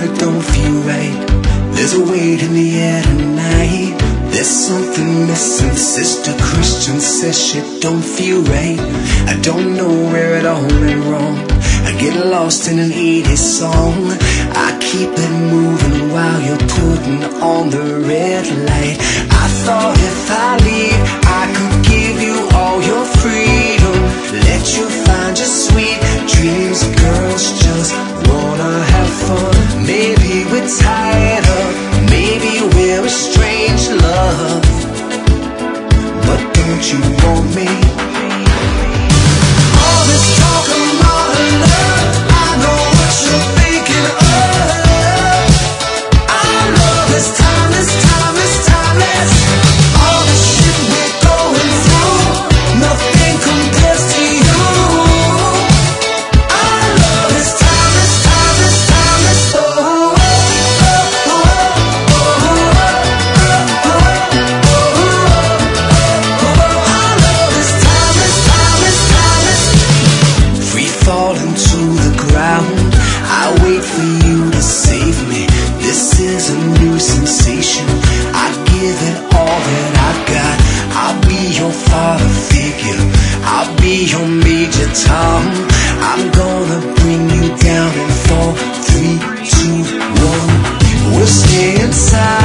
it don't feel right. There's a weight in the air tonight. There's something missing. Sister Christian says shit don't feel right. I don't know where it all went wrong. I get lost in an 80s song. I keep it moving while you're putting on the red light. I thought if I leave, I could give you all your freedom, let you find your sweet dreams. Girls just wanna have fun. Maybe we're tied up, maybe we're a strange love, but don't you want me? All this talk of modern love, I know what you're thinking of. Our love is timeless, timeless, timeless. All the shit we're going through, nothing compares to you. Our love is timeless, timeless, timeless. Oh, oh, oh, oh, oh, oh, oh. Our love is timeless, timeless, timeless. Free falling to the ground, I wait for you to save me. This is a new sensation. I give it all that I've got. I'll be your father figure, I'll be your Major Tom. I'm gonna bring you down in 4, 3, 2, 1. We'll stay inside.